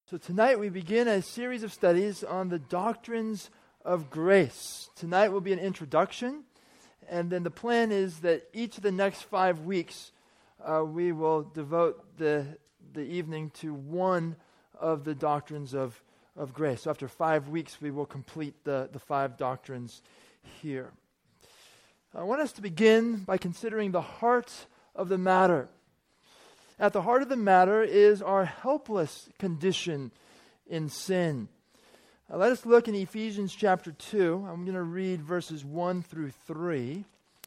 So tonight we begin a series of studies on the doctrines of grace. Tonight will be an introduction, and then the plan is that each of the next 5 weeks we will devote the evening to one of the doctrines of grace. So after 5 weeks we will complete the 5 doctrines here. I want us to begin by considering the heart of the matter. At the heart of the matter is our helpless condition in sin. Let us look in Ephesians chapter 2. I'm going to read verses 1 through 3.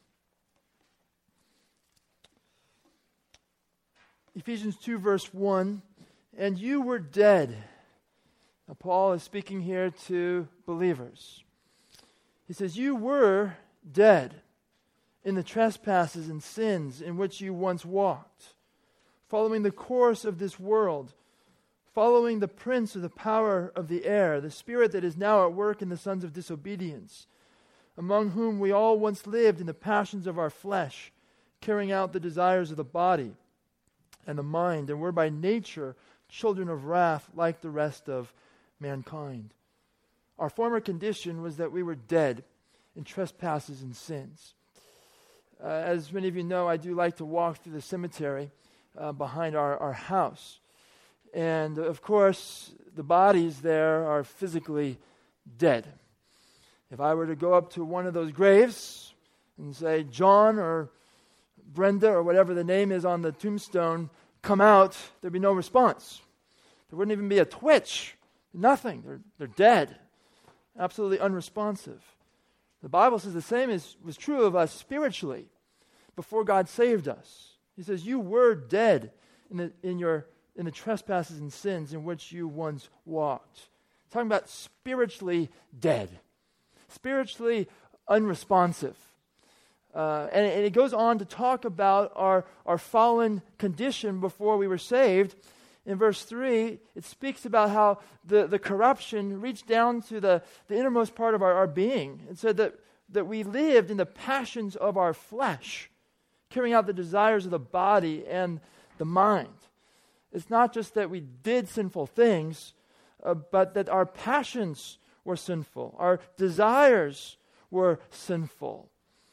Ephesians 2 verse 1, "And you were dead." Now Paul is speaking here to believers. He says, "You were dead in the trespasses and sins in which you once walked, following the course of this world, following the prince of the power of the air, the spirit that is now at work in the sons of disobedience, among whom we all once lived in the passions of our flesh, carrying out the desires of the body and the mind, and were by nature children of wrath like the rest of mankind. Our former condition was that we were dead in trespasses and sins." As many of you know, I do like to walk through the cemetery behind our house. And of course, the bodies there are physically dead. If I were to go up to one of those graves and say, "John or Brenda," or whatever the name is on the tombstone, "come out," there'd be no response. There wouldn't even be a twitch. Nothing. They're dead. Absolutely unresponsive. The Bible says the same was true of us spiritually before God saved us. He says, "You were dead in the trespasses and sins in which you once walked." Talking about spiritually dead, spiritually unresponsive. And it goes on to talk about our fallen condition before we were saved. In verse 3, it speaks about how the corruption reached down to the innermost part of our being. It said that we lived in the passions of our flesh, carrying out the desires of the body and the mind. It's not just that we did sinful things, but that our passions were sinful. Our desires were sinful.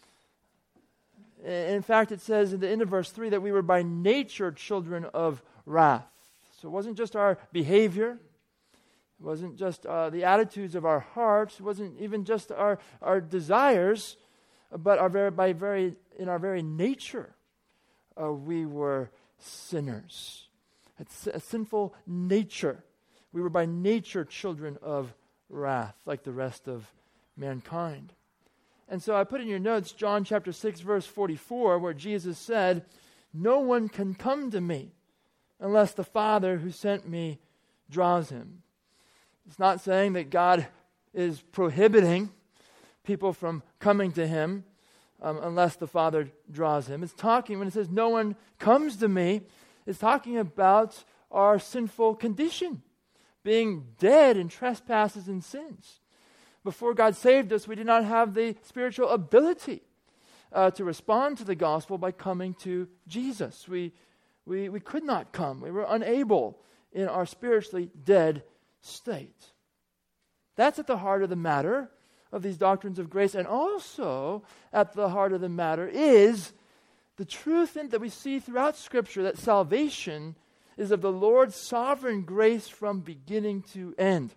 In fact, it says in the end of verse 3 that we were by nature children of wrath. So it wasn't just our behavior. It wasn't just the attitudes of our hearts. It wasn't even just our desires, but in our very nature, we were sinners. It's a sinful nature. We were by nature children of wrath, like the rest of mankind. And so I put in your notes John chapter 6, verse 44, where Jesus said, "No one can come to me unless the Father who sent me draws him." It's not saying that God is prohibiting people from coming to him unless the Father draws him. It's talking, when it says no one comes to me, it's talking about our sinful condition, being dead in trespasses and sins. Before God saved us, we did not have the spiritual ability to respond to the gospel by coming to Jesus. We could not come. We were unable in our spiritually dead state. That's at the heart of the matter of these doctrines of grace. And also at the heart of the matter is the truth that we see throughout Scripture, that salvation is of the Lord's sovereign grace from beginning to end.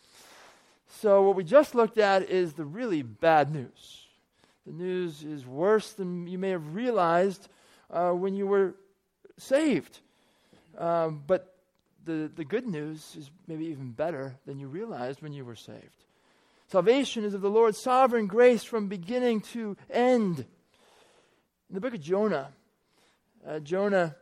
So what we just looked at is the really bad news. The news is worse than you may have realized when you were saved. But the good news is maybe even better than you realized when you were saved. Salvation is of the Lord's sovereign grace from beginning to end. In the book of Jonah, Jonah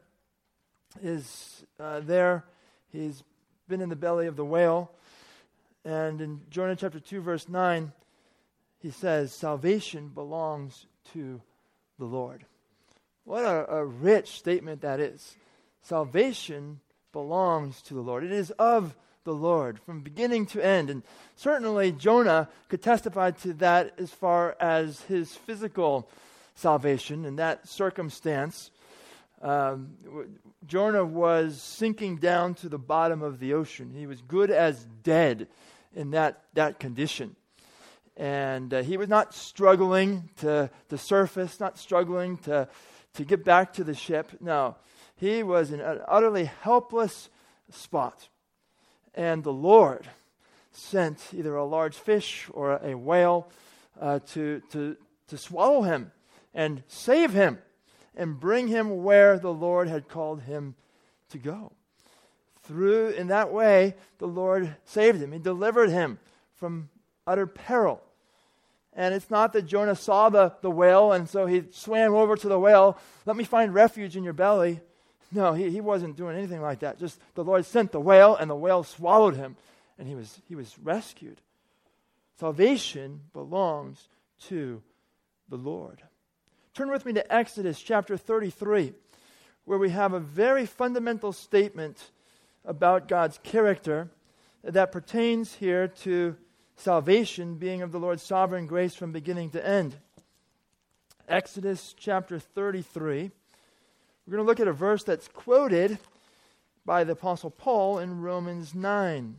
is there. He's been in the belly of the whale. And in Jonah chapter 2, verse 9, he says, "Salvation belongs to the Lord." What a rich statement that is. Salvation belongs to the Lord. It is of the Lord from beginning to end. And certainly Jonah could testify to that as far as his physical salvation in that circumstance. Jonah was sinking down to the bottom of the ocean. He was good as dead in that condition. And he was not struggling to surface, not struggling to get back to the ship. No, he was in an utterly helpless spot. And the Lord sent either a large fish or a whale to swallow him and save him and bring him where the Lord had called him to go. In that way, the Lord saved him. He delivered him from utter peril. And it's not that Jonah saw the whale and so he swam over to the whale, let me find refuge in your belly. No, he wasn't doing anything like that. Just the Lord sent the whale and the whale swallowed him and he was rescued. Salvation belongs to the Lord. Turn with me to Exodus chapter 33, where we have a very fundamental statement about God's character that pertains here to salvation being of the Lord's sovereign grace from beginning to end. Exodus chapter 33. We're going to look at a verse that's quoted by the Apostle Paul in Romans 9.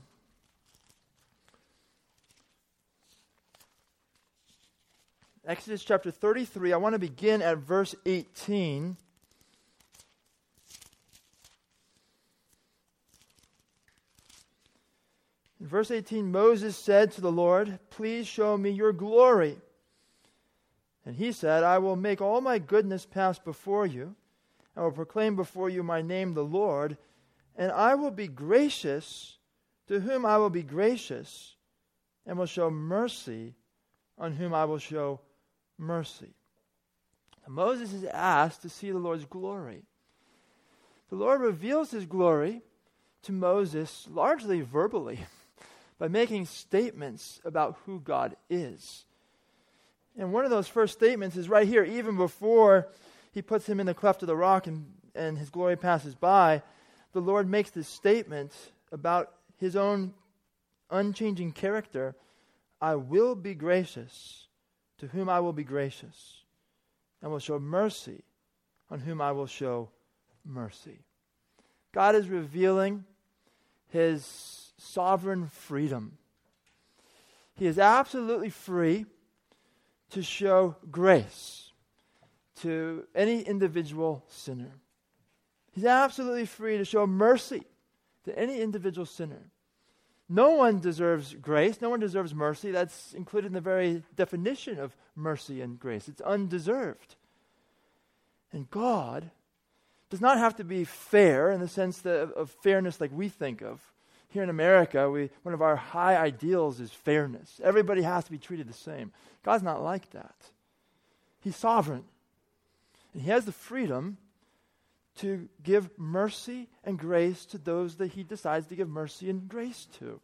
Exodus chapter 33, I want to begin at verse 18. In verse 18, Moses said to the Lord, "Please show me your glory." And he said, "I will make all my goodness pass before you. I will proclaim before you my name, the Lord, and I will be gracious to whom I will be gracious, and will show mercy on whom I will show mercy." Moses is asked to see the Lord's glory. The Lord reveals his glory to Moses largely verbally by making statements about who God is. And one of those first statements is right here, even before he puts him in the cleft of the rock and his glory passes by. The Lord makes this statement about his own unchanging character. "I will be gracious to whom I will be gracious, and will show mercy on whom I will show mercy." God is revealing his sovereign freedom. He is absolutely free to show grace to any individual sinner. He's absolutely free to show mercy to any individual sinner. No one deserves grace. No one deserves mercy. That's included in the very definition of mercy and grace. It's undeserved. And God does not have to be fair in the sense of fairness like we think of. Here in America, one of our high ideals is fairness. Everybody has to be treated the same. God's not like that. He's sovereign. And he has the freedom to give mercy and grace to those that he decides to give mercy and grace to.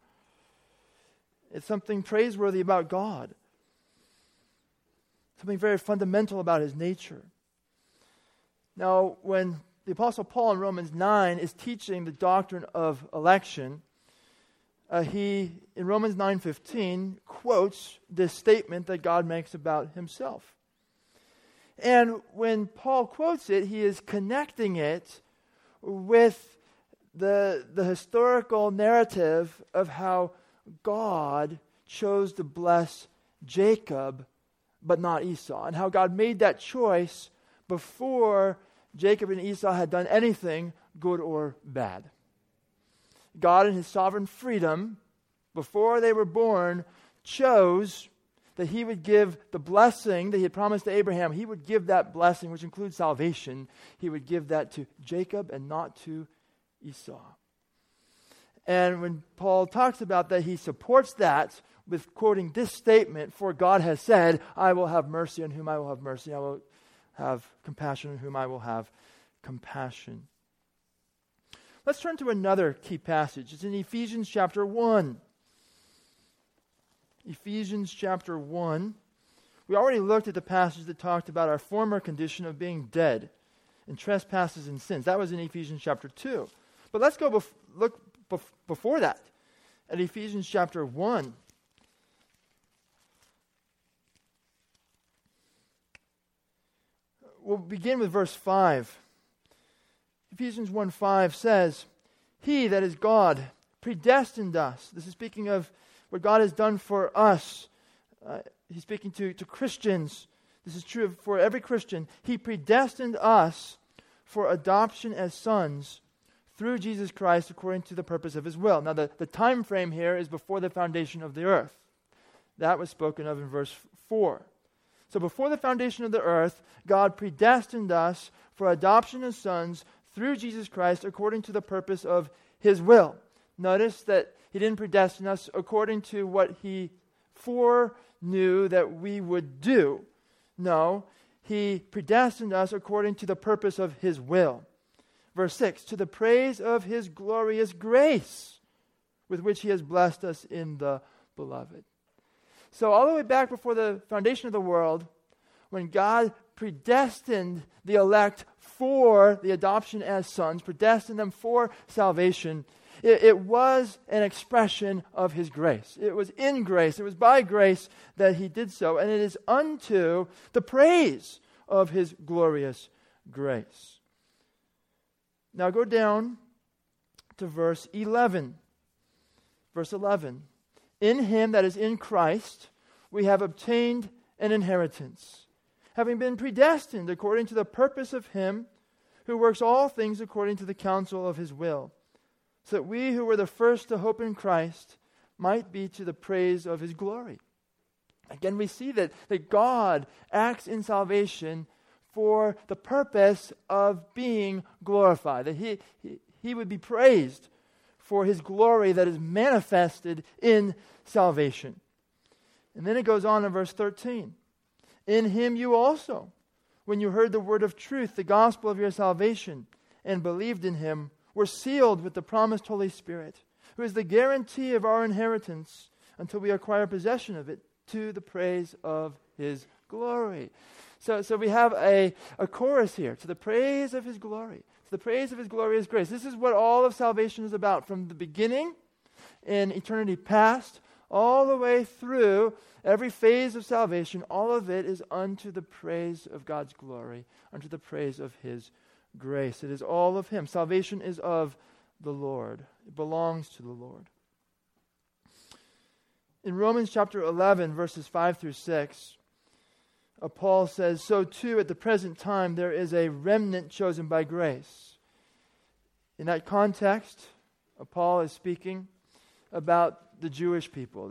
It's something praiseworthy about God. Something very fundamental about his nature. Now, when the Apostle Paul in Romans 9 is teaching the doctrine of election, he, in Romans 9:15, quotes this statement that God makes about himself. And when Paul quotes it, he is connecting it with the historical narrative of how God chose to bless Jacob, but not Esau, and how God made that choice before Jacob and Esau had done anything good or bad. God, in his sovereign freedom, before they were born, chose that he would give the blessing that he had promised to Abraham. He would give that blessing, which includes salvation. He would give that to Jacob and not to Esau. And when Paul talks about that, he supports that with quoting this statement, "For God has said, I will have mercy on whom I will have mercy. I will have compassion on whom I will have compassion." Let's turn to another key passage. It's in Ephesians chapter 1. Ephesians chapter 1. We already looked at the passage that talked about our former condition of being dead in trespasses and sins. That was in Ephesians chapter 2. But let's go look before that at Ephesians chapter 1. We'll begin with verse 5. Ephesians 1:5 says, He, that is God, predestined us. This is speaking of what God has done for us. He's speaking to Christians. This is true for every Christian. He predestined us for adoption as sons through Jesus Christ according to the purpose of His will. Now, the time frame here is before the foundation of the earth. That was spoken of in verse 4. So before the foundation of the earth, God predestined us for adoption as sons through Jesus Christ according to the purpose of His will. Notice that He didn't predestine us according to what He foreknew that we would do. No, He predestined us according to the purpose of His will. Verse 6, to the praise of His glorious grace with which He has blessed us in the Beloved. So all the way back before the foundation of the world, when God predestined the elect for the adoption as sons, predestined them for salvation, it was an expression of His grace. It was in grace. It was by grace that He did so. And it is unto the praise of His glorious grace. Now go down to verse 11. Verse 11. In Him, that is in Christ, we have obtained an inheritance, having been predestined according to the purpose of Him who works all things according to the counsel of His will, so that we who were the first to hope in Christ might be to the praise of His glory. Again, we see that God acts in salvation for the purpose of being glorified, that He would be praised for His glory that is manifested in salvation. And then it goes on in verse 13. In Him you also, when you heard the word of truth, the gospel of your salvation, and believed in Him, were sealed with the promised Holy Spirit, who is the guarantee of our inheritance until we acquire possession of it, to the praise of His glory. So we have a chorus here, to the praise of His glory, to the praise of His glorious grace. This is what all of salvation is about, from the beginning in eternity past, all the way through every phase of salvation. All of it is unto the praise of God's glory, unto the praise of His grace. It is all of Him. Salvation is of the Lord. It belongs to the Lord. In Romans chapter 11, verses 5 through 6, Paul says, so too at the present time there is a remnant chosen by grace. In that context, Paul is speaking about the Jewish people,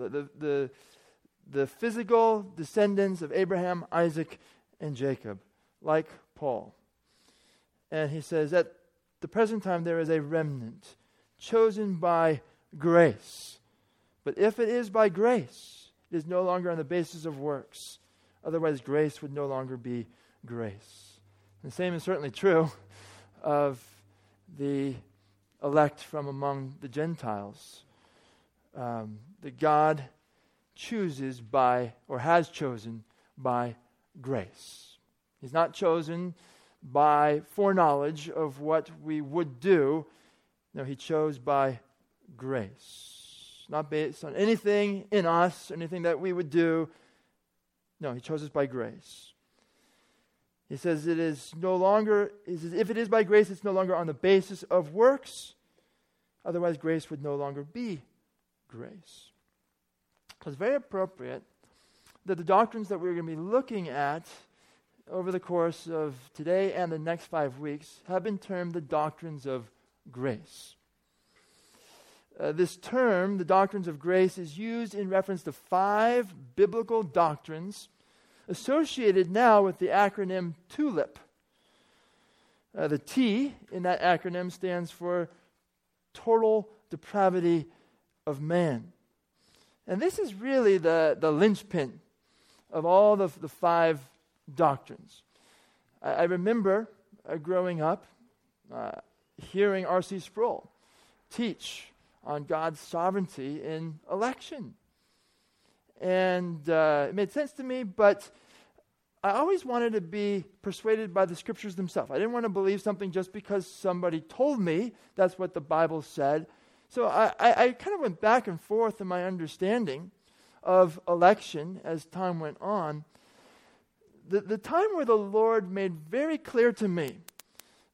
the physical descendants of Abraham, Isaac, and Jacob, like Paul. And he says, at the present time there is a remnant chosen by grace. But if it is by grace, it is no longer on the basis of works. Otherwise, grace would no longer be grace. And the same is certainly true of the elect from among the Gentiles. That God chooses by, or has chosen by grace. He's not chosen by foreknowledge of what we would do. No, He chose by grace. Not based on anything in us, anything that we would do. No, He chose us by grace. He says it is no longer, if it is by grace, it's no longer on the basis of works. Otherwise, grace would no longer be grace. So it's very appropriate that the doctrines that we're going to be looking at over the course of today and the next 5 weeks have been termed the doctrines of grace. This term, the doctrines of grace, is used in reference to 5 biblical doctrines associated now with the acronym TULIP. The T in that acronym stands for total depravity of man. And this is really the linchpin of all the 5 doctrines. I remember growing up hearing R.C. Sproul teach on God's sovereignty in election. And it made sense to me, but I always wanted to be persuaded by the Scriptures themselves. I didn't want to believe something just because somebody told me that's what the Bible said. So I kind of went back and forth in my understanding of election as time went on. The time where the Lord made very clear to me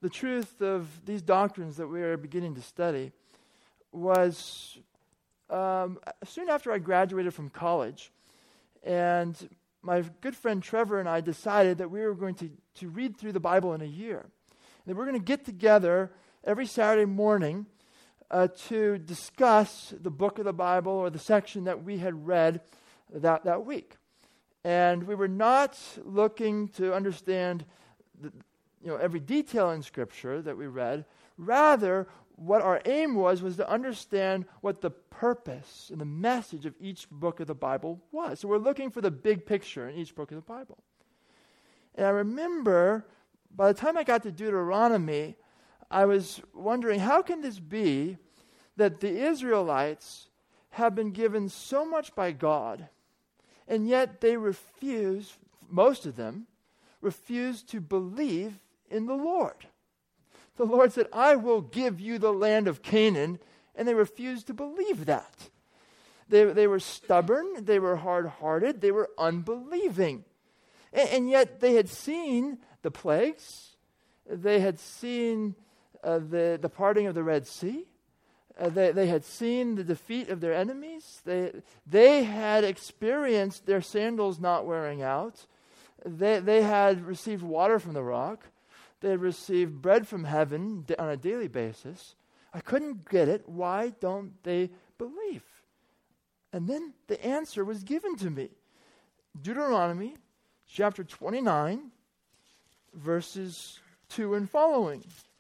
the truth of these doctrines that we are beginning to study was soon after I graduated from college, and my good friend Trevor and I decided that we were going to read through the Bible in a year. And that we're going to get together every Saturday morning to discuss the book of the Bible or the section that we had read that week. And we were not looking to understand every detail in Scripture that we read. Rather, what our aim was to understand what the purpose and the message of each book of the Bible was. So we're looking for the big picture in each book of the Bible. And I remember, by the time I got to Deuteronomy, I was wondering, how can this be that the Israelites have been given so much by God, and yet they refuse, most of them, refuse to believe in the Lord? The Lord said, I will give you the land of Canaan, and they refused to believe that. They were stubborn, they were hard-hearted, they were unbelieving. And yet they had seen the plagues, they had seen the parting of the Red Sea, they had seen the defeat of their enemies, they had experienced their sandals not wearing out, they had received water from the rock, they had received bread from heaven on a daily basis. I couldn't get it. Why don't they believe? And then the answer was given to me. Deuteronomy chapter 29, verses 2 and following.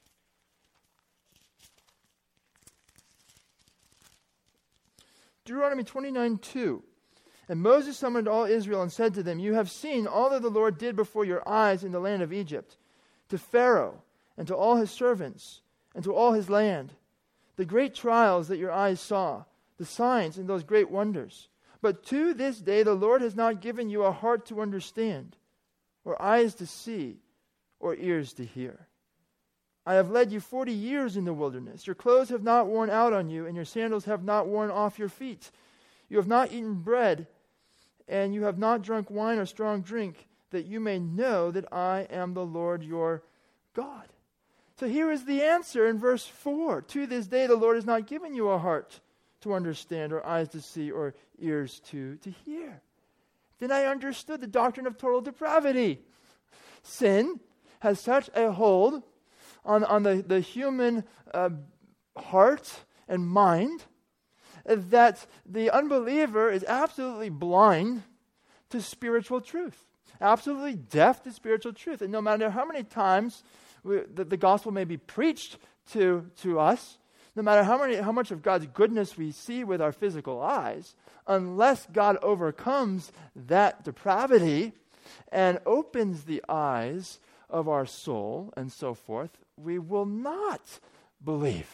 Deuteronomy 29:2. And Moses summoned all Israel and said to them, you have seen all that the Lord did before your eyes in the land of Egypt, to Pharaoh and to all his servants and to all his land, the great trials that your eyes saw, the signs and those great wonders. But to this day the Lord has not given you a heart to understand, or eyes to see, or ears to hear. I have led you 40 years in the wilderness. Your clothes have not worn out on you, and your sandals have not worn off your feet. You have not eaten bread, and you have not drunk wine or strong drink, that you may know that I am the Lord your God. So here is the answer in verse 4. To this day the Lord has not given you a heart to understand, or eyes to see, or ears to hear. Then I understood the doctrine of total depravity. Sin has such a hold on the human heart and mind that the unbeliever is absolutely blind to spiritual truth. Absolutely deaf to spiritual truth. And no matter how many times the gospel may be preached to us, no matter how much of God's goodness we see with our physical eyes, unless God overcomes that depravity and opens the eyes of our soul and so forth, we will not believe.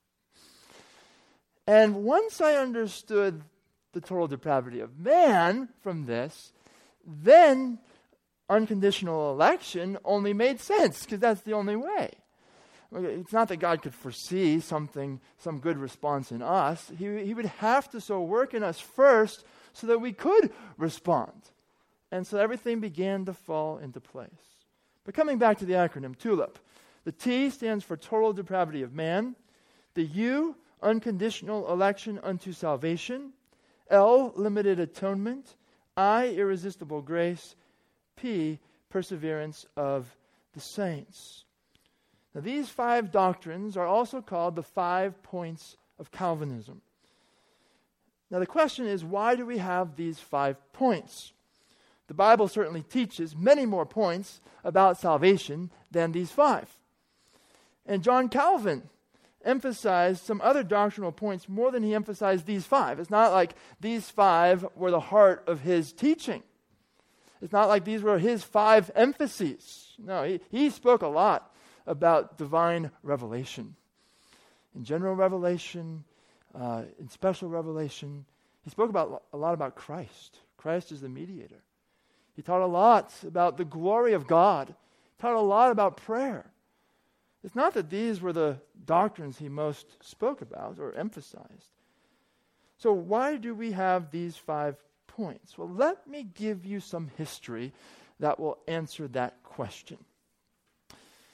And once I understood the total depravity of man from this, then unconditional election only made sense, because that's the only way. It's not that God could foresee some good response in us. He would have to so work in us first so that we could respond. And so everything began to fall into place. But coming back to the acronym, TULIP. The T stands for total depravity of man. The U, unconditional election unto salvation. L, limited atonement. I, irresistible grace. P, perseverance of the saints. Now, these 5 doctrines are also called the 5 points of Calvinism. Now, the question is, why do we have these 5 points? The Bible certainly teaches many more points about salvation than these 5. And John Calvin emphasized some other doctrinal points more than he emphasized these 5. It's not like these 5 were the heart of his teaching. It's not like these were his 5 emphases. No, he spoke a lot about divine revelation. In general revelation, in special revelation, he spoke a lot about Christ. Christ is the mediator. He taught a lot about the glory of God. He taught a lot about prayer. It's not that these were the doctrines he most spoke about or emphasized. So why do we have these 5 points? Well, let me give you some history that will answer that question.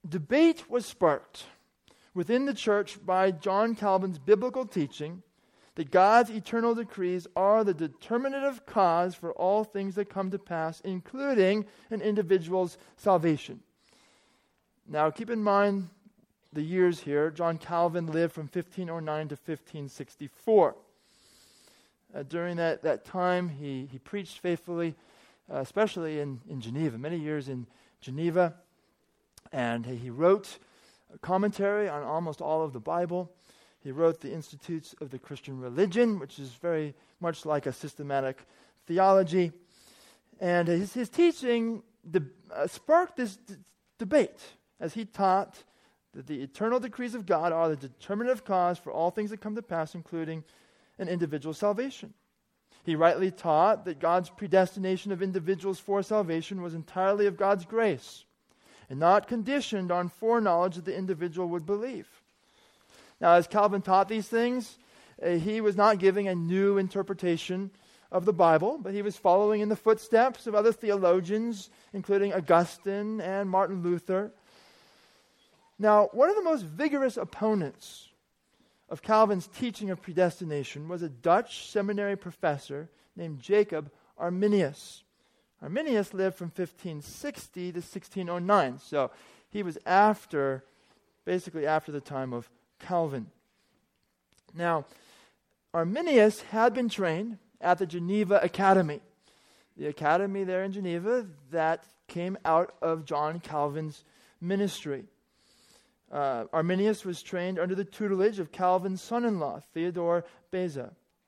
debate was sparked within the church by John Calvin's biblical teaching that God's eternal decrees are the determinative cause for all things that come to pass, including an individual's salvation. Now, keep in mind the years here. John Calvin lived from 1509 to 1564. During that time, he preached faithfully, especially in Geneva, many years in Geneva. And he wrote a commentary on almost all of the Bible. He wrote the Institutes of the Christian Religion, which is very much like a systematic theology. And his teaching sparked this debate as he taught that the eternal decrees of God are the determinative cause for all things that come to pass, including an individual's salvation. He rightly taught that God's predestination of individuals for salvation was entirely of God's grace and not conditioned on foreknowledge that the individual would believe. Now, as Calvin taught these things, he was not giving a new interpretation of the Bible, but he was following in the footsteps of other theologians, including Augustine and Martin Luther. Now, one of the most vigorous opponents of Calvin's teaching of predestination was a Dutch seminary professor named Jacob Arminius. Arminius lived from 1560 to 1609, so he was basically after the time of Calvin. Now, Arminius had been trained at the Geneva Academy, the academy there in Geneva that came out of John Calvin's ministry. Arminius was trained under the tutelage of Calvin's son-in-law, Theodore Beza.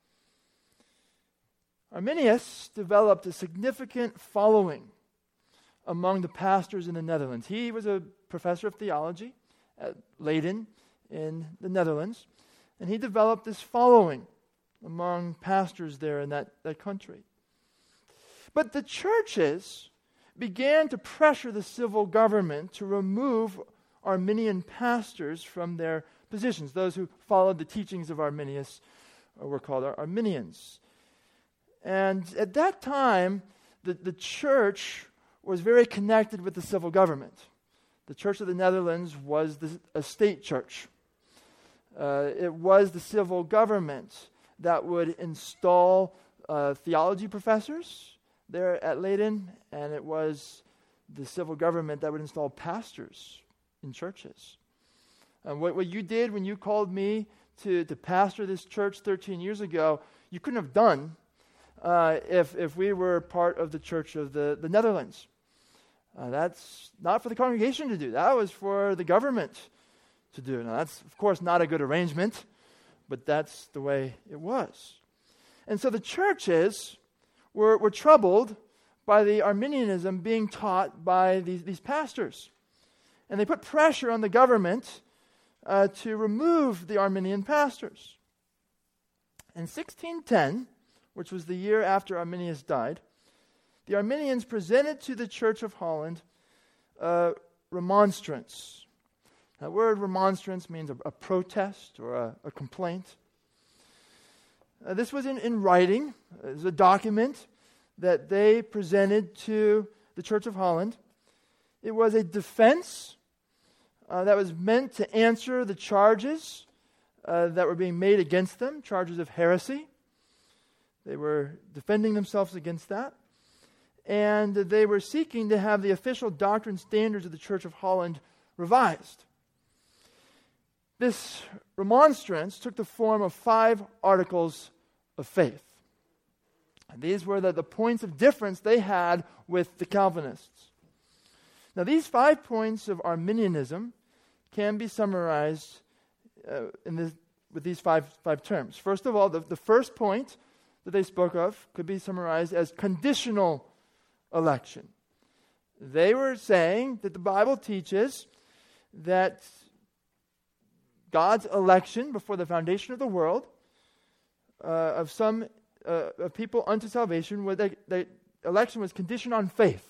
Arminius developed a significant following among the pastors in the Netherlands. He was a professor of theology at Leiden in the Netherlands, and he developed this following among pastors there in that country. But the churches began to pressure the civil government to remove Arminian pastors from their positions. Those who followed the teachings of Arminius were called Arminians. And at that time, the church was very connected with the civil government. The Church of the Netherlands was a state church. It was the civil government that would install theology professors there at Leiden, and it was the civil government that would install pastors in churches. What you did when you called me to pastor this church 13 years ago, you couldn't have done if we were part of the Church of the Netherlands. That's not for the congregation to do. That was for the government to do. Now, that's, of course, not a good arrangement, but that's the way it was. And so the churches were troubled by the Arminianism being taught by these pastors. And they put pressure on the government to remove the Arminian pastors. In 1610, which was the year after Arminius died, the Arminians presented to the Church of Holland remonstrance. That word remonstrance means a protest or a complaint. This was in writing. It was a document that they presented to the Church of Holland. It was a defense that was meant to answer the charges that were being made against them, charges of heresy. They were defending themselves against that. And they were seeking to have the official doctrine standards of the Church of Holland revised. This remonstrance took the form of 5 articles of faith. And these were the points of difference they had with the Calvinists. Now, these 5 points of Arminianism can be summarized with these five terms. First of all, the first point that they spoke of could be summarized as conditional election. They were saying that the Bible teaches that God's election before the foundation of the world of people unto salvation, the election was conditioned on faith.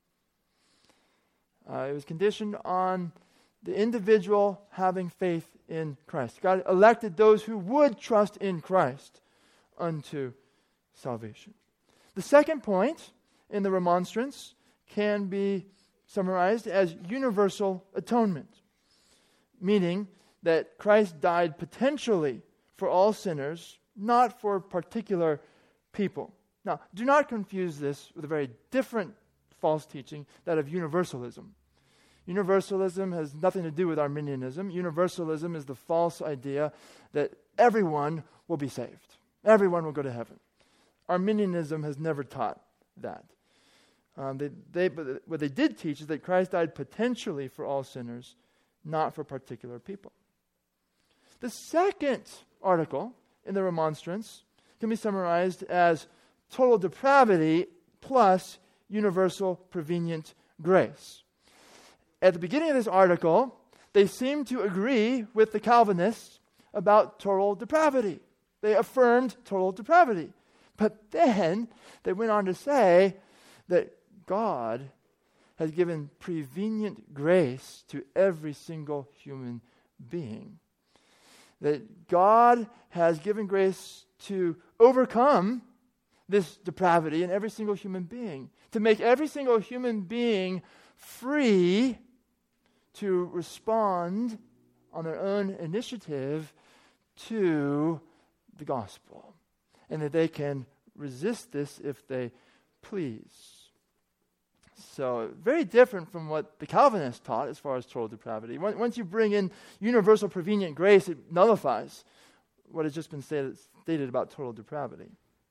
It was conditioned on the individual having faith in Christ. God elected those who would trust in Christ unto salvation. The second point in the remonstrance can be summarized as universal atonement, meaning that Christ died potentially for all sinners, not for particular people. Now, do not confuse this with a very different false teaching, that of universalism. Universalism has nothing to do with Arminianism. Universalism is the false idea that everyone will be saved. Everyone will go to heaven. Arminianism has never taught that. But what they did teach is that Christ died potentially for all sinners, not for particular people. The second article in the Remonstrance can be summarized as total depravity plus universal prevenient grace. At the beginning of this article, they seem to agree with the Calvinists about total depravity. They affirmed total depravity. But then they went on to say that God has given prevenient grace to every single human being. That God has given grace to overcome this depravity in every single human being, to make every single human being free to respond on their own initiative to the gospel, and that they can resist this if they please. So, very different from what the Calvinists taught as far as total depravity. Once you bring in universal prevenient grace, it nullifies what has just been stated about total depravity.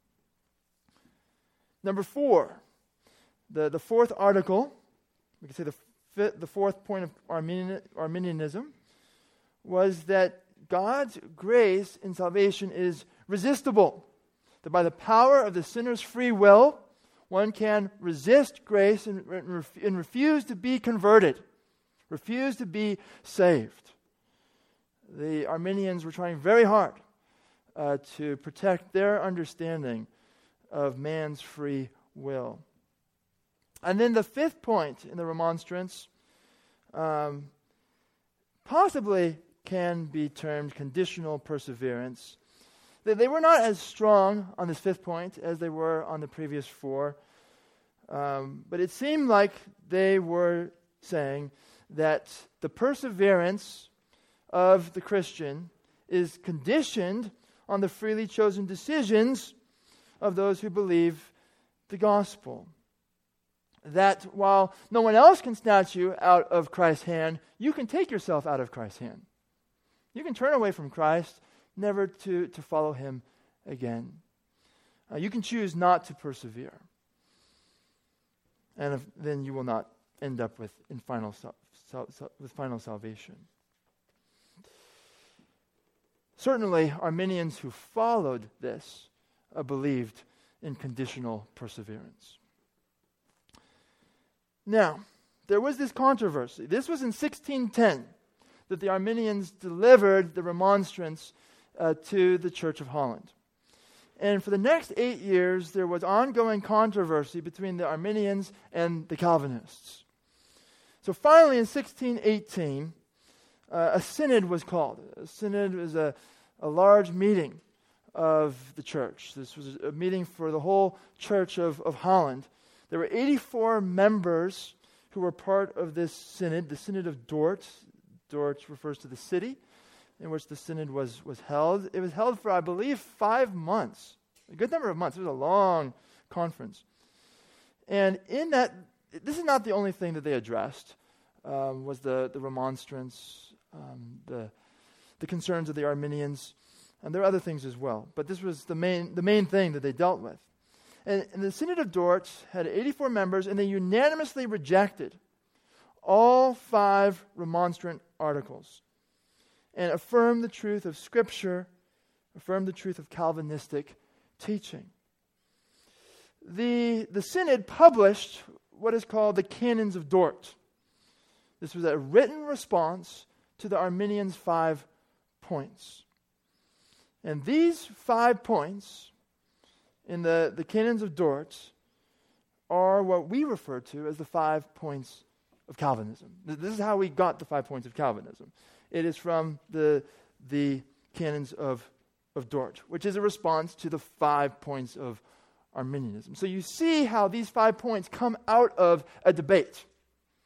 Number 4, the fourth article, we can say the fourth point of Arminianism, was that God's grace in salvation is resistible. That by the power of the sinner's free will, one can resist grace and refuse to be converted, refuse to be saved. The Arminians were trying very hard to protect their understanding of man's free will. And then the fifth point in the Remonstrance possibly can be termed conditional perseverance. They were not as strong on this fifth point as they were on the previous 4. But it seemed like they were saying that the perseverance of the Christian is conditioned on the freely chosen decisions of those who believe the gospel. That while no one else can snatch you out of Christ's hand, you can take yourself out of Christ's hand. You can turn away from Christ, never to follow him again. You can choose not to persevere. And then you will not end up with final salvation. Certainly, Arminians who followed this believed in conditional perseverance. Now, there was this controversy. This was in 1610 that the Arminians delivered the Remonstrance to the Church of Holland. And for the next 8 years, there was ongoing controversy between the Arminians and the Calvinists. So finally, in 1618, a synod was called. A synod was a large meeting of the church. This was a meeting for the whole Church of Holland. There were 84 members who were part of this synod, the Synod of Dort. Dort refers to the city in which the synod was held. It was held for, I believe, 5 months. A good number of months. It was a long conference. And in that, this is not the only thing that they addressed, was the remonstrance, the concerns of the Arminians, and there are other things as well. But this was the main thing that they dealt with. And the Synod of Dort had 84 members, and they unanimously rejected all 5 remonstrant articles and affirmed the truth of Scripture, affirmed the truth of Calvinistic teaching. The Synod published what is called the Canons of Dort. This was a written response to the Arminians' 5 points. And these 5 points in the Canons of Dort are what we refer to as the 5 points of Calvinism. This is how we got the 5 points of Calvinism. It is from the Canons of Dort, which is a response to the 5 points of Arminianism. So you see how these 5 points come out of a debate.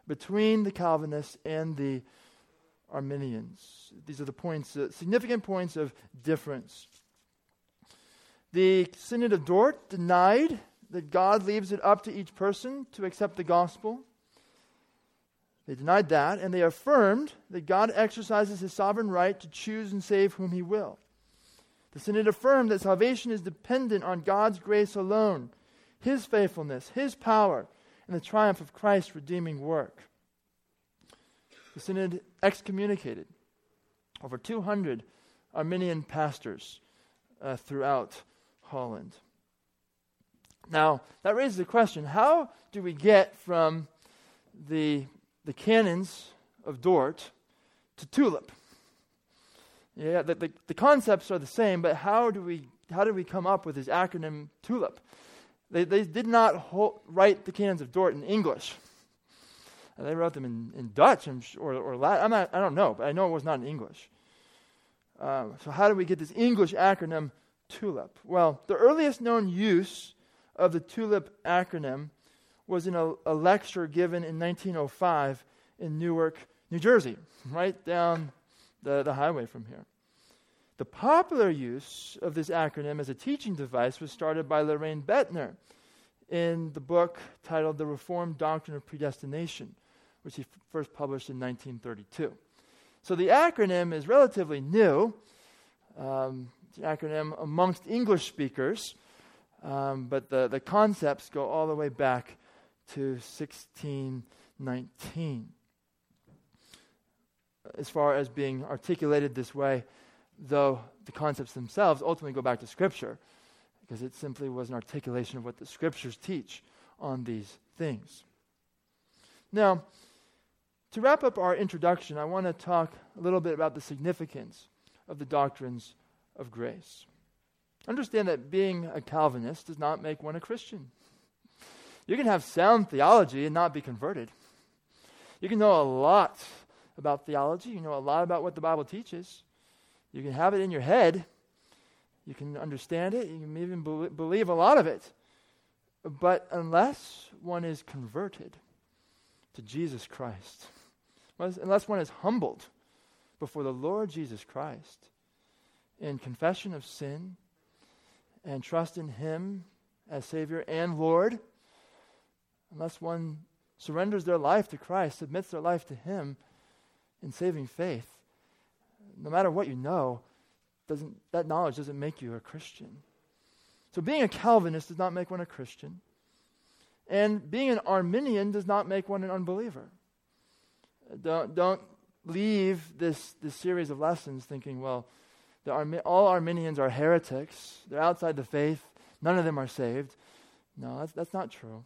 between the Calvinists and the Arminians. These are the points, significant points of difference. The Synod of Dort denied that God leaves it up to each person to accept the gospel. They denied that, and they affirmed that God exercises his sovereign right to choose and save whom he will. The Synod affirmed that salvation is dependent on God's grace alone, his faithfulness, his power, and the triumph of Christ's redeeming work. The Synod excommunicated over 200 Arminian pastors throughout Holland. Now, that raises the question, how do we get from the canons of Dort to TULIP? Yeah, the concepts are the same, but how do we come up with this acronym TULIP? They did not write the canons of Dort in English. They wrote them in Dutch or Latin. I don't know, but I know it was not in English. So how do we get this English acronym TULIP? Well, the earliest known use of the TULIP acronym was in a lecture given in 1905 in Newark, New Jersey, right down the highway from here. The popular use of this acronym as a teaching device was started by Loraine Boettner in the book titled The Reformed Doctrine of Predestination, which he first published in 1932. So the acronym is relatively new. It's an acronym amongst English speakers, but the concepts go all the way back to 1619. As far as being articulated this way, though the concepts themselves ultimately go back to Scripture, because it simply was an articulation of what the Scriptures teach on these things. Now, to wrap up our introduction, I want to talk a little bit about the significance of the doctrines of grace. Understand that being a Calvinist does not make one a Christian. You can have sound theology and not be converted. You can know a lot about theology. You know a lot about what the Bible teaches. You can have it in your head. You can understand it. You can even believe a lot of it. But unless one is converted to Jesus Christ, unless one is humbled before the Lord Jesus Christ in confession of sin and trust in him as Savior and Lord, unless one surrenders their life to Christ, submits their life to him in saving faith, no matter what you know, that knowledge doesn't make you a Christian. So being a Calvinist does not make one a Christian. And being an Arminian does not make one an unbeliever. Don't leave this series of lessons thinking, well, all Arminians are heretics. They're outside the faith. None of them are saved. No, that's not true.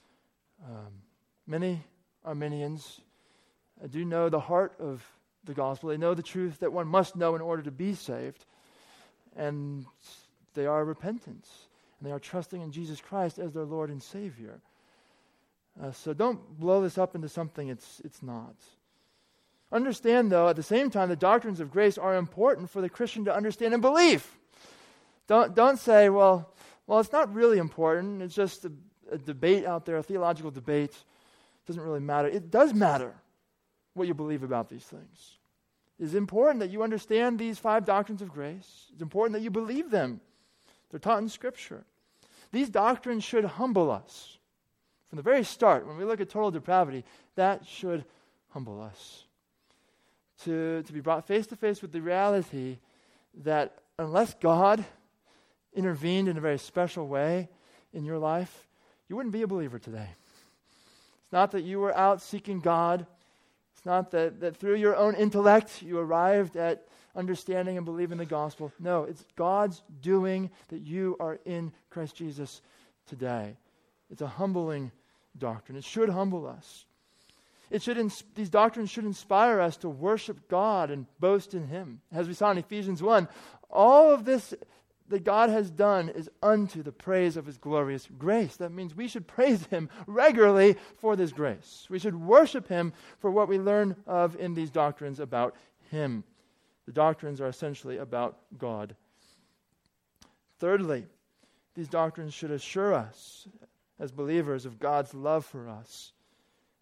Many Arminians do know the heart of the gospel. They know the truth that one must know in order to be saved. And they are repentant. And they are trusting in Jesus Christ as their Lord and Savior. So don't blow this up into something it's not. Understand, though, at the same time, the doctrines of grace are important for the Christian to understand and believe. Don't say, well, it's not really important. It's just a debate out there, a theological debate. It doesn't really matter. It does matter what you believe about these things. It's important that you understand these 5 doctrines of grace. It's important that you believe them. They're taught in Scripture. These doctrines should humble us. From the very start, when we look at total depravity, that should humble us. To be brought face to face with the reality that unless God intervened in a very special way in your life, you wouldn't be a believer today. It's not that you were out seeking God. It's not that through your own intellect you arrived at understanding and believing the gospel. No, it's God's doing that you are in Christ Jesus today. It's a humbling doctrine. It should humble us. These doctrines should inspire us to worship God and boast in him. As we saw in Ephesians 1, all of this that God has done is unto the praise of his glorious grace. That means we should praise him regularly for this grace. We should worship him for what we learn of in these doctrines about him. The doctrines are essentially about God. Thirdly, these doctrines should assure us as believers of God's love for us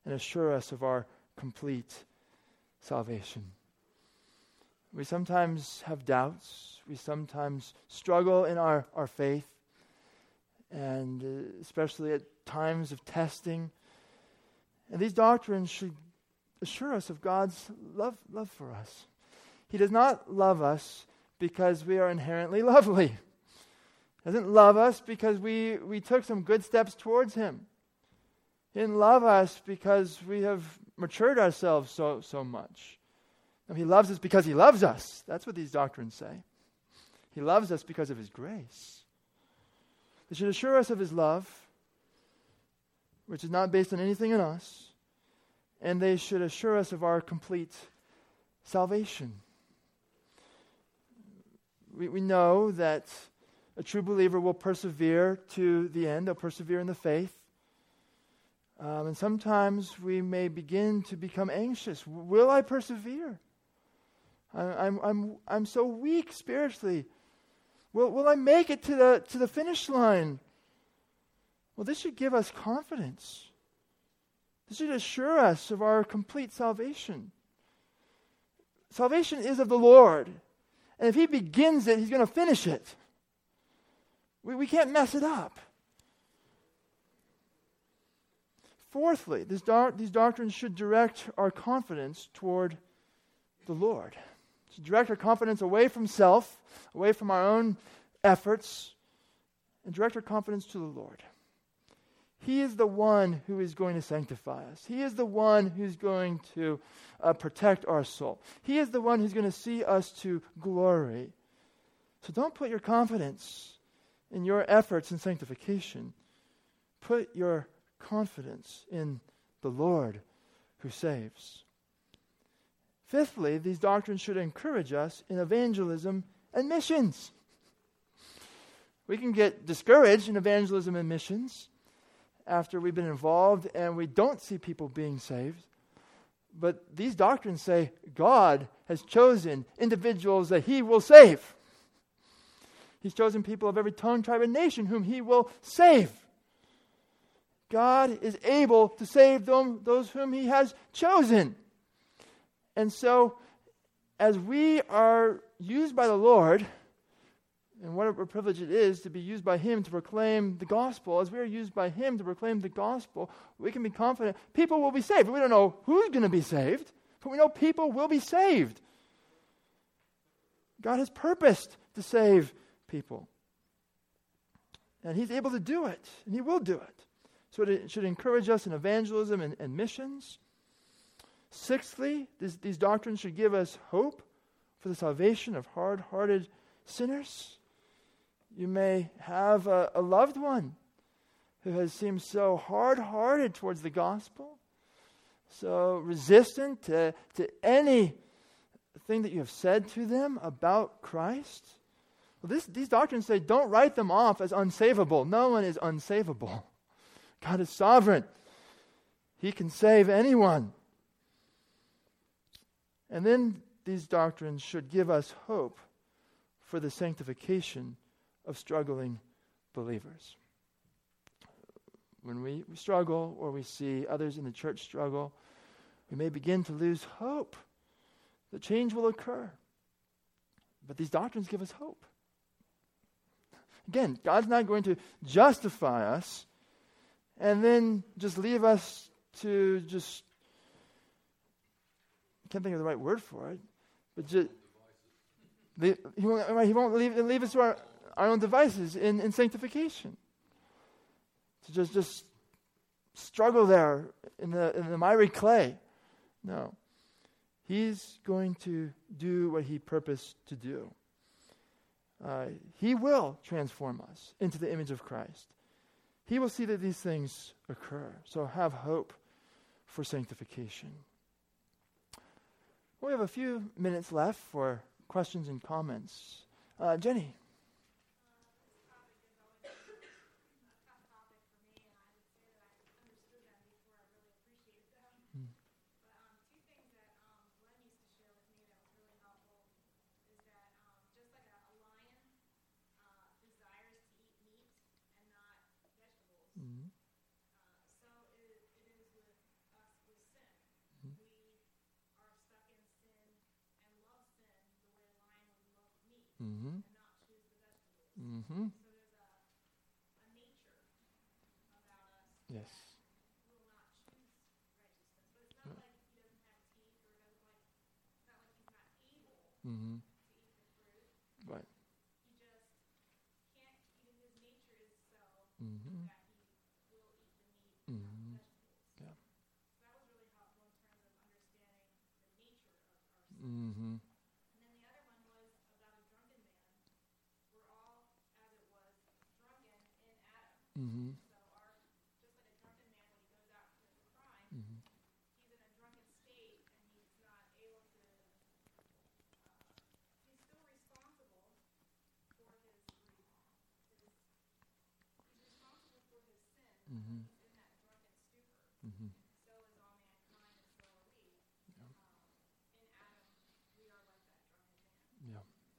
and assure us of our complete salvation. We sometimes have doubts. We sometimes struggle in our faith, and especially at times of testing. And these doctrines should assure us of God's love for us. He does not love us because we are inherently lovely. He doesn't love us because we took some good steps towards Him. He didn't love us because we have matured ourselves so much. No, He loves us because He loves us. That's what these doctrines say. He loves us because of His grace. They should assure us of His love, which is not based on anything in us, and they should assure us of our complete salvation. We know that a true believer will persevere to the end. They'll persevere in the faith. And sometimes we may begin to become anxious. Will I persevere? I'm so weak spiritually. Will I make it to the finish line? Well, this should give us confidence. This should assure us of our complete salvation. Salvation is of the Lord. And if He begins it, He's going to finish it. We can't mess it up. Fourthly, these doctrines should direct our confidence toward the Lord. To direct our confidence away from self, away from our own efforts, and direct our confidence to the Lord. He is the one who is going to sanctify us. He is the one who's going to protect our soul. He is the one who's going to see us to glory. So don't put your confidence in your efforts in sanctification. Put your confidence in the Lord who saves. Fifthly, these doctrines should encourage us in evangelism and missions. We can get discouraged in evangelism and missions after we've been involved and we don't see people being saved. But these doctrines say God has chosen individuals that He will save. He's chosen people of every tongue, tribe, and nation whom He will save. God is able to save those whom He has chosen. And so, as we are used by the Lord, and what a privilege it is to be used by Him to proclaim the gospel, as we are used by Him to proclaim the gospel, we can be confident people will be saved. We don't know who's going to be saved, but we know people will be saved. God has purposed to save people. And He's able to do it, and He will do it. So it should encourage us in evangelism and missions. Sixthly, these doctrines should give us hope for the salvation of hard-hearted sinners. You may have a loved one who has seemed so hard-hearted towards the gospel, so resistant to anything that you have said to them about Christ. Well, these doctrines say don't write them off as unsavable. No one is unsavable. God is sovereign. He can save anyone. And then these doctrines should give us hope for the sanctification of struggling believers. When we struggle or we see others in the church struggle, we may begin to lose hope that change will occur. But these doctrines give us hope. Again, God's not going to justify us and then just leave us to just, I can't think of the right word for it, but just, He won't leave us to our own devices in sanctification. To just struggle there in the miry clay. No. He's going to do what He purposed to do. He will transform us into the image of Christ. He will see that these things occur. So have hope for sanctification. We have a few minutes left for questions and comments. Jenny. Mm-hmm. Mm-hmm. Yes. Mm-hmm. Right. Mm-hmm. Mm-hmm. Yeah. Mm-hmm. Mm-hmm. Mm-hmm. Mm-hmm. Mm-hmm. Yeah.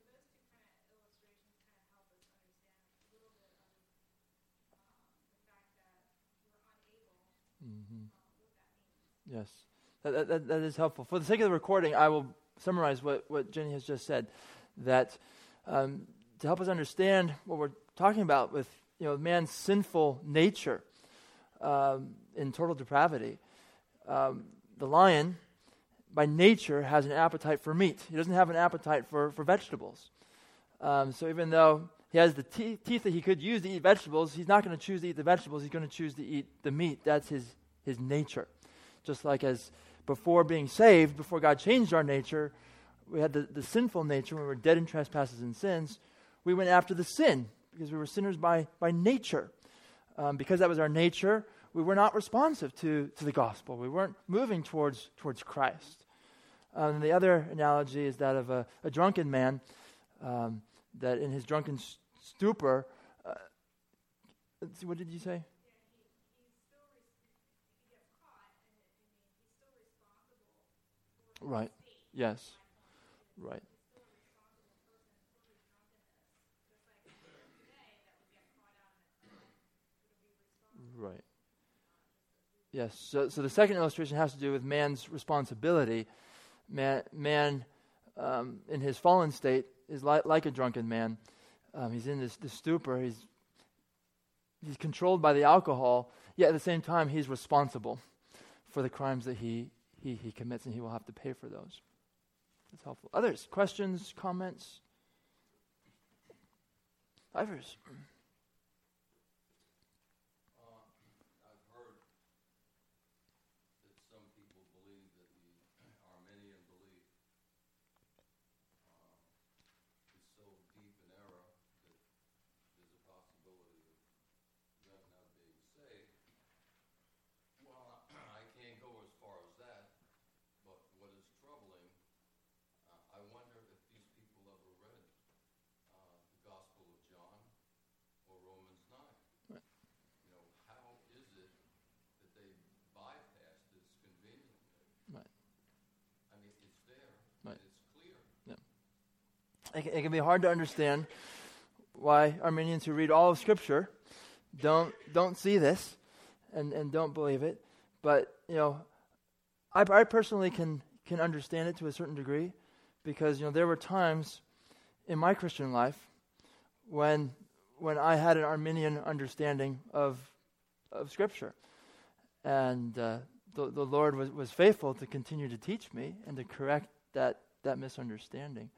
Mm-hmm. Yes. That is helpful. For the sake of the recording, I will summarize what Jenny has just said. That to help us understand what we're talking about with man's sinful nature in total depravity, the lion by nature has an appetite for meat. He doesn't have an appetite for vegetables. So even though he has the teeth that he could use to eat vegetables, he's not going to choose to eat the vegetables. He's going to choose to eat the meat. That's his nature. Just like as before being saved, before God changed our nature, we had the sinful nature when we were dead in trespasses and sins. We went after the sin because we were sinners by nature. Because that was our nature, we were not responsive to the gospel. We weren't moving towards Christ. And the other analogy is that of a drunken man that in his drunken stupor, let's see, what did you say? Right. Yes. Right. Right. Yes. So the second illustration has to do with man's responsibility. Man in his fallen state is like a drunken man. He's in this stupor. He's controlled by the alcohol. Yet at the same time, he's responsible for the crimes that he commits, and he will have to pay for those. That's helpful. Others, questions, comments? Ivers. I've heard that some people believe that the Arminian belief is so deep in error that there's a possibility of them not being saved. Well, I can't go as far as that, but what is troubling, I wonder if these people ever read the Gospel of John or Romans 9. Right. How is it that they bypass this conveniently? Right. I mean, it's there, Right. and it's clear. It can be hard to understand why Arminians who read all of Scripture don't see this and don't believe it. But I personally can understand it to a certain degree, because there were times in my Christian life when I had an Arminian understanding of Scripture, and the Lord was faithful to continue to teach me and to correct that misunderstanding.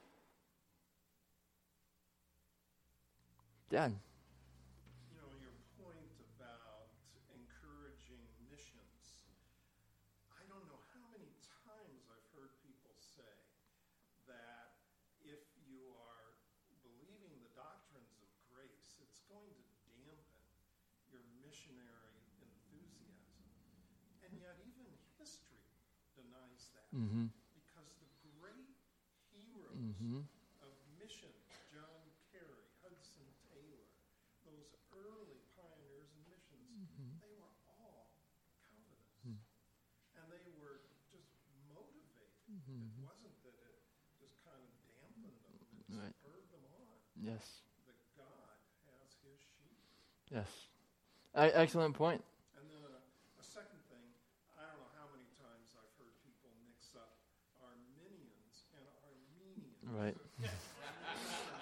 Dan. Your point about encouraging missions. I don't know how many times I've heard people say that if you are believing the doctrines of grace, it's going to dampen your missionary enthusiasm. And yet even history denies that. Mm-hmm. Because the great heroes Mm-hmm. of mission, John Kerry, Hudson Taylor, those early pioneers in missions, they were all Calvinists. And they were just motivated. It wasn't that it just kind of dampened them, it Right. spurred them on. Yes. That God has his sheep. Yes. Excellent point. And then a second thing, I don't know how many times I've heard people mix up Arminians and Armenians. Right.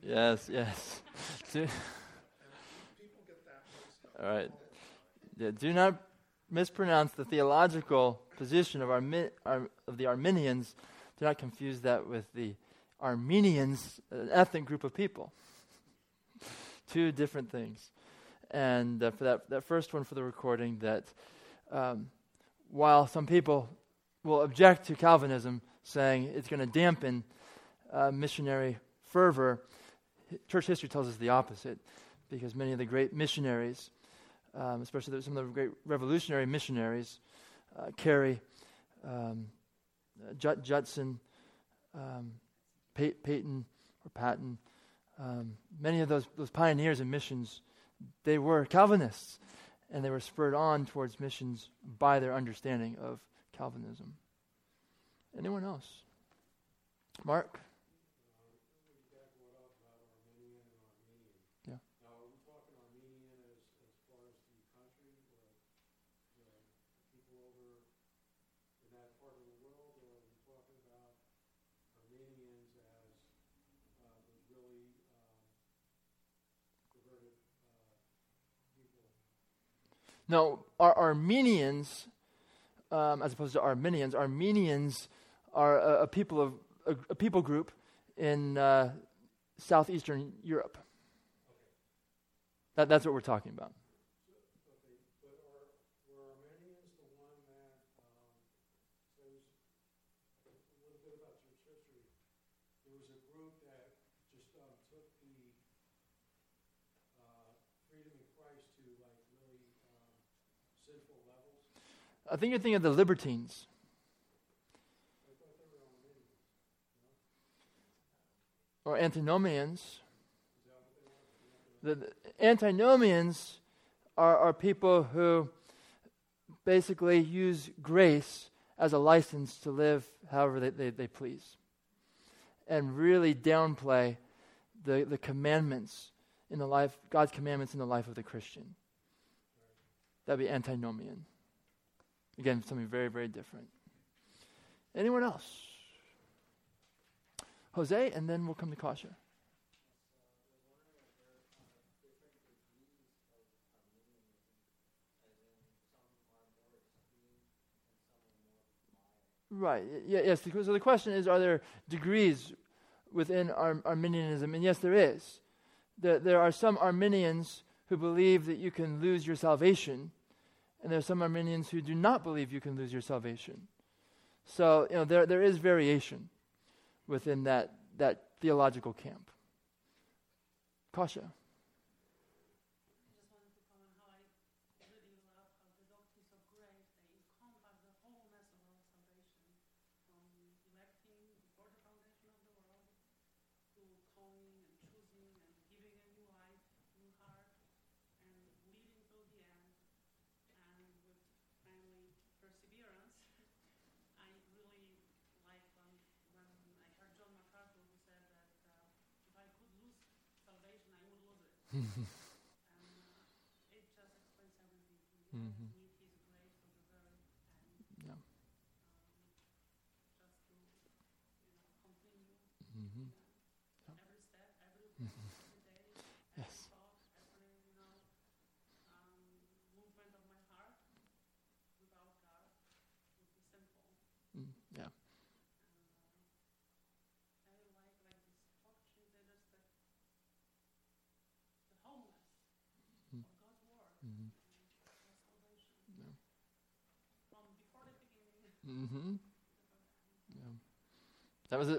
Yes, yes. And people get that mixed up. All right. Yeah, do not mispronounce the theological position of the Arminians. Do not confuse that with the Armenians, an ethnic group of people. Two different things. And for that first one for the recording, that while some people will object to Calvinism, saying it's going to dampen missionary fervor, church history tells us the opposite, because many of the great missionaries, especially some of the great revolutionary missionaries, Carey, Judson, Patton, many of those pioneers in missions, they were Calvinists, and they were spurred on towards missions by their understanding of Calvinism. Anyone else? Mark? Yeah. Are we talking Armenian as far as the country, or the people over in that part of the world, or are we talking about Armenians as those really converted people? No, our Armenians, as opposed to Arminians are a people group in southeastern Europe. That's what we're talking about. Okay, but were Armenians the one that says a little bit about church history? There was a group that just took the freedom in Christ to like really sinful levels. I think you're thinking of the libertines. I thought they were Armenians. Or antinomians. Is that what they were? The antinomians are people who basically use grace as a license to live however they please, and really downplay the commandments in the life, God's commandments in the life of the Christian. That'd be antinomian. Again, something very, very different. Anyone else? Jose, and then we'll come to Kasha. Right. Yes. So the question is, are there degrees within Arminianism? And yes, there is. There are some Arminians who believe that you can lose your salvation, and there are some Arminians who do not believe you can lose your salvation. So there is variation within that theological camp. Kasha. It just explains everything to me. Mhm. Need His grace to the very end. Yeah. Just to, continue Mm-hmm. every step, every day, every Yes. thought, every, movement of my heart without God would be simple. Yeah. I like this doctrine that is the wholeness of God's word. Mm-hmm. Salvation. From before the beginning. Mm-hmm. Yeah. That was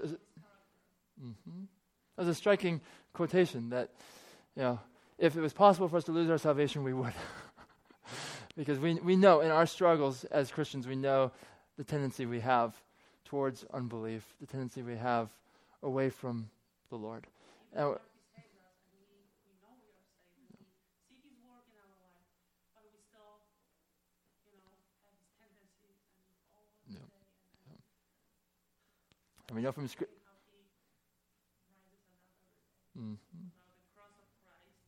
that was a striking quotation. That if it was possible for us to lose our salvation, we would, because we know in our struggles as Christians, we know the tendency we have towards unbelief, the tendency we have away from the Lord. And He saved us, and we know we are saved, and we see His work in our life, but we still, have His tendencies and we fall Yeah. today, and we know from Scripture. how He rises us up every day. About the cross of Christ.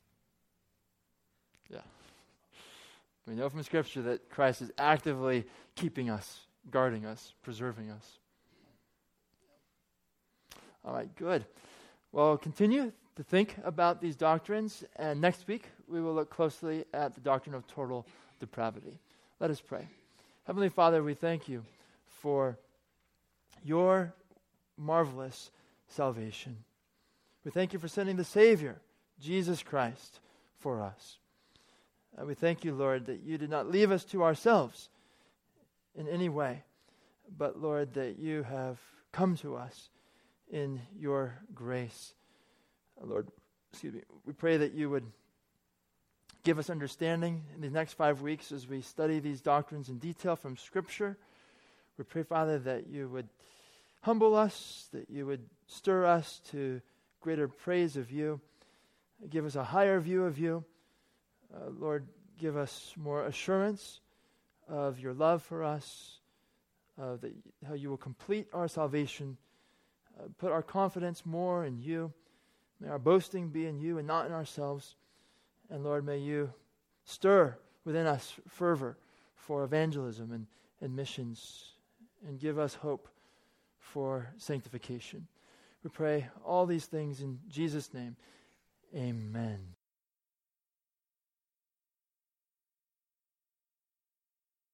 We know from Scripture that Christ is actively keeping us, guarding us, preserving us. All right, good. Well, continue to think about these doctrines, and next week we will look closely at the doctrine of total depravity. Let us pray. Heavenly Father, we thank you for your marvelous salvation. We thank you for sending the Savior, Jesus Christ, for us. We thank you, Lord, that you did not leave us to ourselves in any way, but, Lord, that you have come to us in your grace. Lord, we pray that you would give us understanding in these next 5 weeks as we study these doctrines in detail from Scripture. We pray, Father, that you would humble us, that you would stir us to greater praise of you, give us a higher view of you. Lord, give us more assurance of your love for us, that how you will complete our salvation, put our confidence more in you. May our boasting be in you and not in ourselves. And Lord, may you stir within us fervor for evangelism and missions, and give us hope for sanctification. We pray all these things in Jesus' name. Amen.